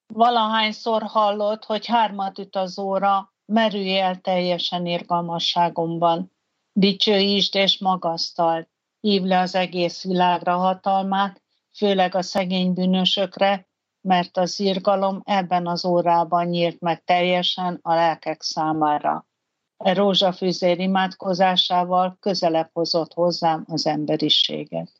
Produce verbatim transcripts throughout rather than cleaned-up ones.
Valahányszor hallod, hogy hármat üt az óra, merülj el teljesen irgalmasságomban. Dicsőítsd és magasztald, hívd le az egész világra hatalmát, főleg a szegény bűnösökre, mert az irgalom ebben az órában nyílt meg teljesen a lelkek számára. E rózsafűzér imádkozásával közelebb hozott hozzám az emberiséget.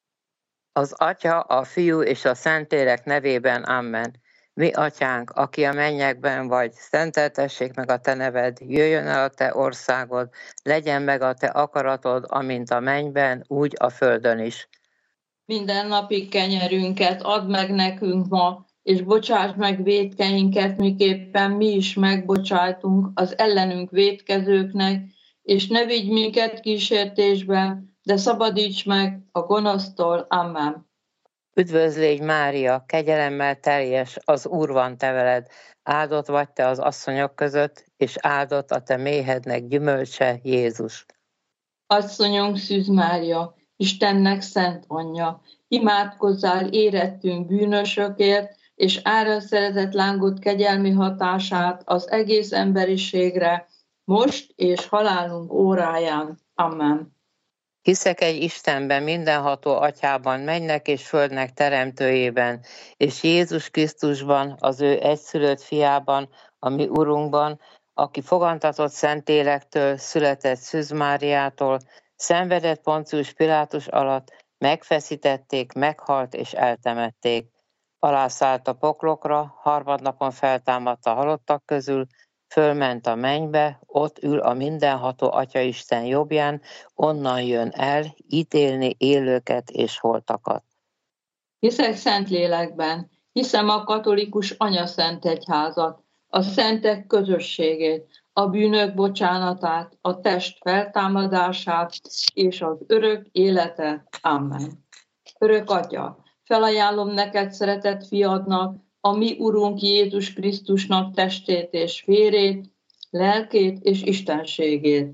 Az Atya, a Fiú és a Szentlélek nevében, amen. Mi atyánk, aki a mennyekben vagy, szenteltessék meg a te neved, jöjjön el a te országod, legyen meg a te akaratod, amint a mennyben, úgy a földön is. Minden napi kenyerünket add meg nekünk ma, és bocsáss meg vétkeinket, miképpen mi is megbocsájtunk az ellenünk vétkezőknek, és ne vigy minket kísértésbe, de szabadíts meg a gonosztól. Amen. Üdvözlégy Mária, kegyelemmel teljes, az Úr van te veled, áldott vagy te az asszonyok között, és áldott a te méhednek gyümölcse, Jézus. Asszonyunk Szűz Mária, Istennek szent anyja, imádkozzál érettünk bűnösökért, és árasd szeretett lángot kegyelmi hatását az egész emberiségre, most és halálunk óráján. Amen. Hiszek egy Istenben, mindenható Atyában, mennynek és földnek teremtőjében, és Jézus Krisztusban, az ő egyszülött fiában, a mi Urunkban, aki fogantatott Szentlélektől, született Szűz Máriától, szenvedett Poncius Pilátus alatt, megfeszítették, meghalt és eltemették. Alászállt a poklokra, harmadnapon feltámadt a halottak közül, fölment a mennybe, ott ül a mindenható Atyaisten jobbján, onnan jön el ítélni élőket és holtakat. Hiszek Szentlélekben, hiszem a katolikus anyaszent egyházat, a szentek közösségét, a bűnök bocsánatát, a test feltámadását és az örök életet. Amen. Örök Atya, felajánlom neked szeretett fiadnak, a mi Urunk Jézus Krisztusnak testét és vérét, lelkét és istenségét.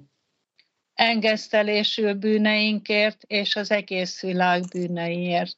Engesztelésül bűneinkért és az egész világ bűneiért.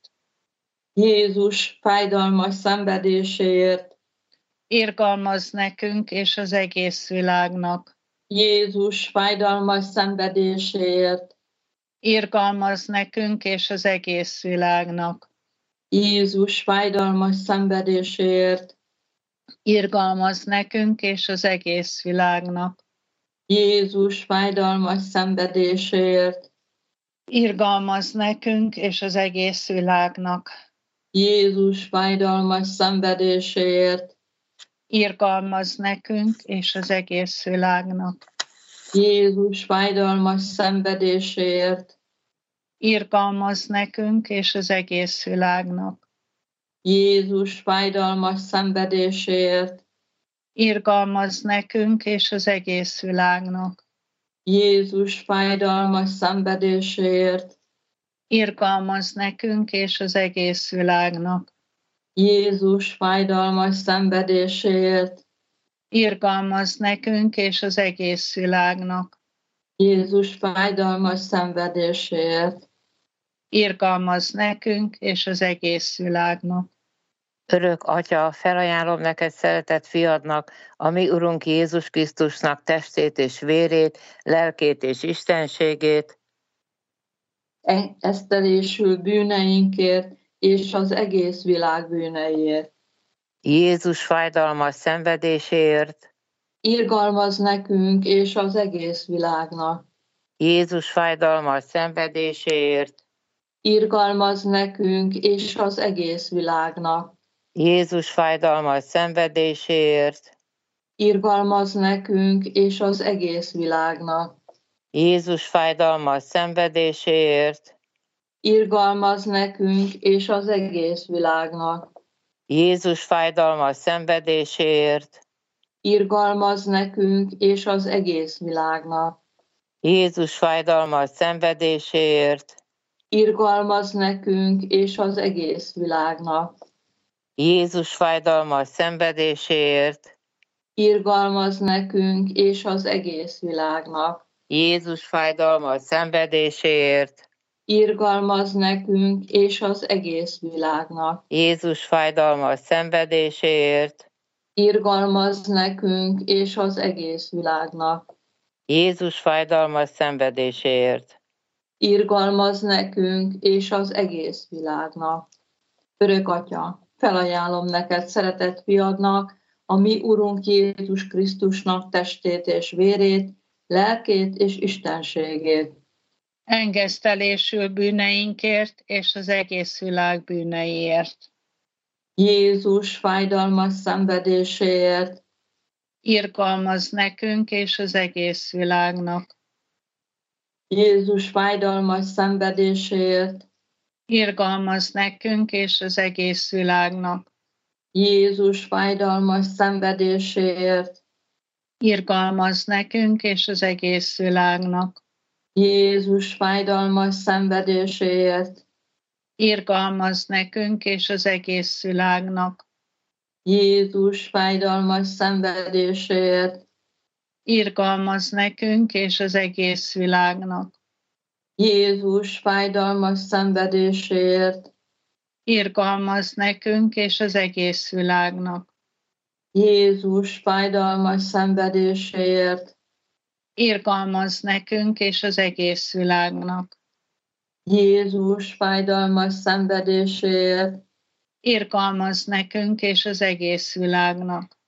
Jézus fájdalmas szenvedéséért. Irgalmazz nekünk és az egész világnak. Jézus fájdalmas szenvedéséért. Irgalmazz nekünk és az egész világnak. Jézus fájdalmas szenvedéséért. Irgalmazz nekünk és az egész világnak. Jézus fájdalmas szenvedéséért. Irgalmazz nekünk és az egész világnak. Jézus fájdalmas szenvedéséért. Irgalmazz nekünk és az egész világnak. Jézus fájdalmas szenvedéséért. Irgalmazz nekünk és az egész világnak. Jézus fájdalmas szenvedéséért. Irgalmazz nekünk és az egész világnak. Jézus fájdalmas szenvedéséért. Irgalmazz nekünk és az egész világnak. Jézus fájdalmas szenvedéséért. Irgalmazz nekünk és az egész világnak. Jézus fájdalmas szenvedéséért. Irgalmazz nekünk és az egész világnak. Örök Atya, felajánlom neked szeretett fiadnak, a mi Urunk Jézus Krisztusnak testét és vérét, lelkét és istenségét, Esztelésül bűneinkért és az egész világ bűneiért. Jézus fájdalmas szenvedéséért, Irgalmazz nekünk és az egész világnak. Jézus fájdalmas szenvedéséért, Irgalmazz nekünk és az egész világnak. Jézus fájdalmas szenvedéséért, Irgalmazz nekünk és az egész világnak. Jézus fájdalmas szenvedéséért, Irgalmazz nekünk és az egész világnak. Jézus fájdalmas szenvedéséért, Irgalmazz nekünk és az egész világnak. Jézus fájdalmas szenvedéséért, Irgalmazz nekünk és az egész világnak. Jézus fájdalmas szenvedéséért, Irgalmazz nekünk és az egész világnak. Jézus fájdalmas szenvedéséért, irgalmaz nekünk és az egész világnak. Jézus fájdalmas szenvedéséért, Irgalmaz nekünk és az egész világnak. Jézus fájdalmas szenvedéséért, Irgalmaz nekünk és az egész világnak. Örök Atya, felajánlom neked szeretett fiadnak, a mi Urunk Jézus Krisztusnak testét és vérét, lelkét és istenségét. Engesztelésül bűneinkért és az egész világ bűneiért. Jézus fájdalmas szenvedéséért, Irgalmaz nekünk és az egész világnak. Jézus fájdalmas szenvedéséért, Irgalmaz nekünk és az egész világnak. Jézus fájdalmas szenvedéséért, Irgalmaz nekünk és az egész világnak. Jézus fájdalmas szenvedéséért, Irgalmaz nekünk és az egész világnak. Jézus fájdalmas szenvedéséért, Irgalmaz nekünk és az egész világnak. Jézus fájdalmas szenvedéséért, Irgalmaz nekünk és az egész világnak. Jézus fájdalmas szenvedéséért, Irgalmaz nekünk és az egész világnak. Jézus fájdalmas szenvedéséért, Irgalmaz nekünk és az egész világnak.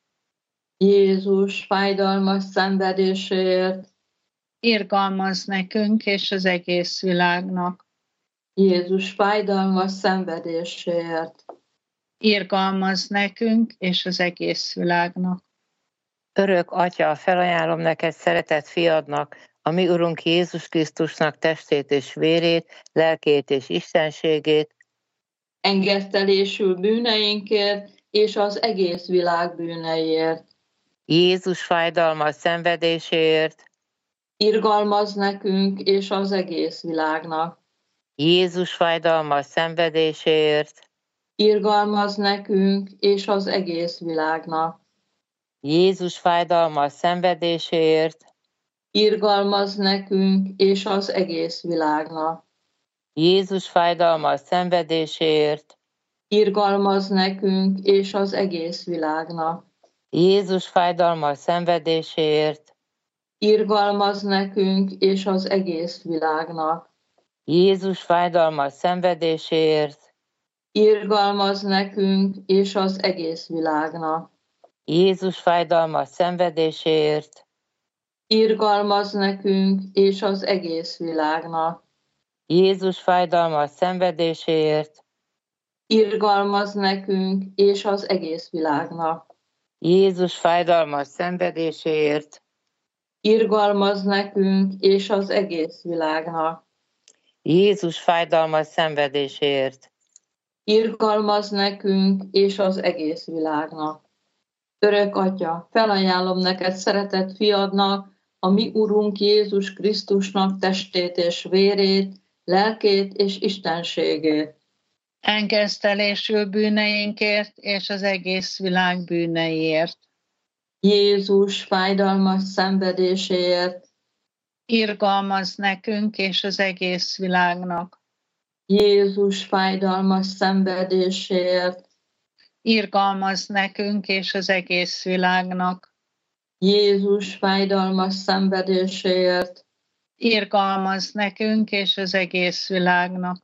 Jézus fájdalmas szenvedéséért, Irgalmaz nekünk és az egész világnak. Jézus fájdalmas szenvedéséért. Irgalmaz nekünk és az egész világnak. Örök Atya, felajánlom neked szeretett fiadnak, a mi Urunk Jézus Krisztusnak testét és vérét, lelkét és istenségét, Engesztelésül bűneinkért és az egész világ bűneiért. Jézus fájdalmas szenvedéséért, Irgalmaz nekünk és az egész világnak. Jézus fájdalmas szenvedéséért, Irgalmaz nekünk és az egész világnak. Jézus fájdalmas szenvedéséért, Irgalmaz nekünk és az egész világnak. Jézus fájdalmas szenvedéséért, Irgalmaz nekünk és az egész világnak. Jézus fájdalmas szenvedéséért, Irgalmaz nekünk és az egész világnak. Jézus fájdalmas szenvedéséért, Irgalmaz nekünk és az egész világnak. Jézus fájdalmas szenvedéséért, Irgalmaz nekünk és az egész világnak. Jézus fájdalmas szenvedéséért, Irgalmaz nekünk és az egész világnak. Jézus fájdalmas szenvedéséért, Irgalmaz nekünk és az egész világnak. Jézus fájdalmas szenvedéséért, Irgalmaz nekünk és az egész világnak. Örök Atya, felajánlom neked szeretett fiadnak, a mi Urunk Jézus Krisztusnak testét és vérét, lelkét és istenségét. Engesztelésül bűneinkért és az egész világ bűneiért. Jézus fájdalmas szenvedéséért, Irgalmaz nekünk és az egész világnak. Jézus fájdalmas szenvedéséért, Irgalmaz nekünk és az egész világnak. Jézus fájdalmas szenvedéséért, Irgalmaz nekünk és az egész világnak.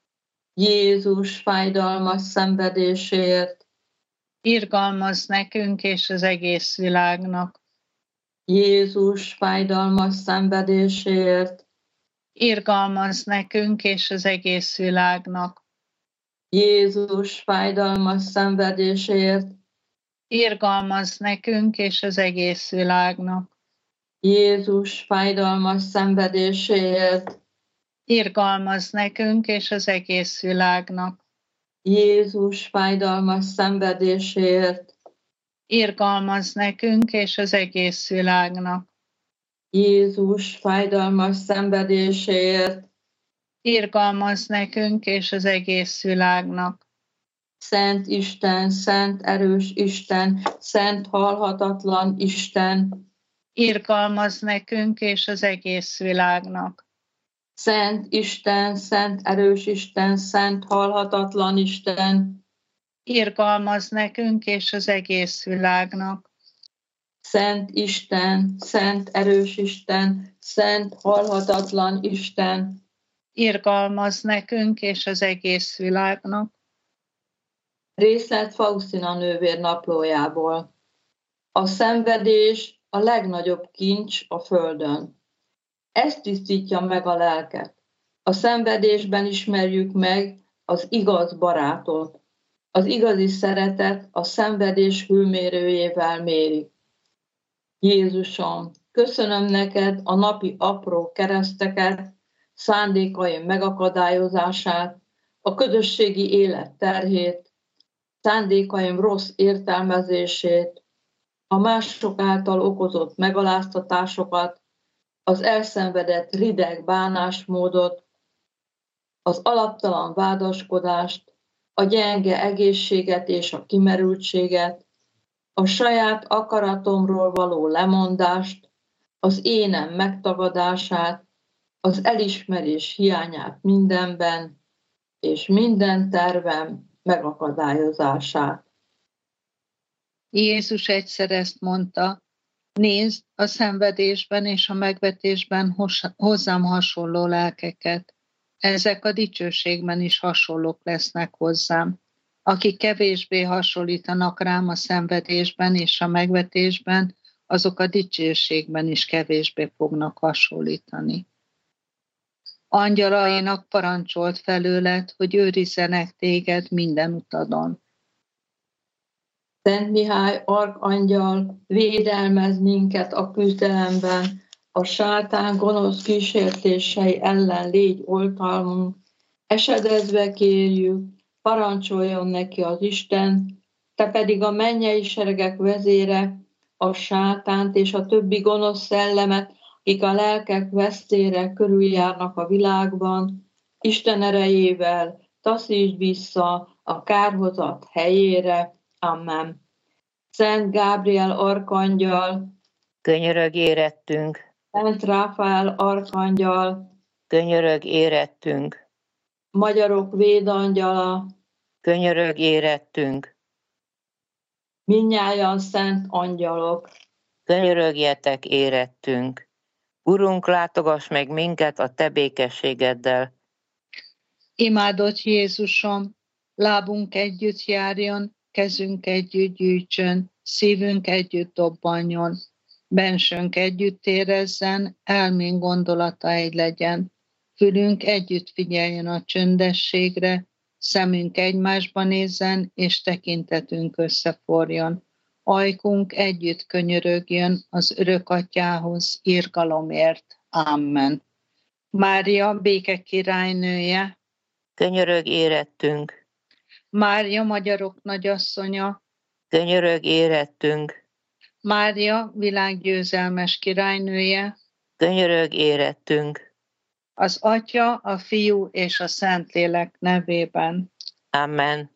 Jézus fájdalmas szenvedéséért, Irgalmaz nekünk és az egész világnak. Jézus fájdalmas szenvedéséért, Irgalmaz nekünk és az egész világnak. Jézus fájdalmas szenvedéséért, Irgalmaz nekünk és az egész világnak. Jézus fájdalmas szenvedéséért, Irgalmaz nekünk és az egész világnak. Jézus fájdalmas szenvedéséért, Irgalmaz nekünk és az egész világnak. Jézus fájdalmas szenvedéséért, Irgalmaz nekünk és az egész világnak. Szent Isten, szent erős Isten, szent halhatatlan Isten, Irgalmaz nekünk és az egész világnak. Szent Isten, szent erős Isten, szent halhatatlan Isten, irgalmaz nekünk és az egész világnak. Szent Isten, szent erős Isten, szent halhatatlan Isten, irgalmaz nekünk és az egész világnak. Részlet Faustina nővér naplójából. A szenvedés a legnagyobb kincs a földön. Ez tisztítja meg a lelket. A szenvedésben ismerjük meg az igaz barátot. Az igazi szeretet a szenvedés hőmérőjével méri. Jézusom, köszönöm neked a napi apró kereszteket, szándékaim megakadályozását, a közösségi élet terhét, szándékaim rossz értelmezését, a mások által okozott megaláztatásokat, az elszenvedett rideg bánásmódot, az alaptalan vádaskodást, a gyenge egészséget és a kimerültséget, a saját akaratomról való lemondást, az énem megtagadását, az elismerés hiányát mindenben, és minden tervem megakadályozását. Jézus egyszer ezt mondta, nézd a szenvedésben és a megvetésben hozzám hasonló lelkeket. Ezek a dicsőségben is hasonlók lesznek hozzám. Akik kevésbé hasonlítanak rám a szenvedésben és a megvetésben, azok a dicsőségben is kevésbé fognak hasonlítani. Angyalainak parancsolt felőled, hogy őrizzenek téged minden utadon. Szent Mihály arkangyal, védelmez minket a küzdelemben, a sátán gonosz kísértései ellen légy oltalmunk, esedezve kérjük, parancsoljon neki az Isten, te pedig a mennyei seregek vezére, a sátánt és a többi gonosz szellemet, akik a lelkek vesztére körüljárnak a világban, Isten erejével taszítsd vissza a kárhozat helyére. Amen. Szent Gábriel arkangyal, könyörög érettünk, Szent Ráfael arkangyal, könyörög érettünk, magyarok védangyala, könyörög érettünk, mindnyájan szent angyalok, könyörögjetek érettünk. Urunk, látogass meg minket a te békességeddel. Imádott Jézusom, lábunk együtt járjon, kezünk együtt gyűjtsön, szívünk együtt dobbanjon, bensőnk együtt érezzen, elménk gondolata egy legyen, fülünk együtt figyeljen a csöndességre, szemünk egymásba nézzen, és tekintetünk összeforjon. Ajkunk együtt könyörögjön az örök atyához irgalomért. Amen. Mária, béke királynője, Könyörög érettünk, Mária, magyarok nagyasszonya, könyörög érettünk, Mária, világgyőzelmes királynője, könyörög érettünk. az Atya, a Fiú és a Szentlélek nevében. Amen.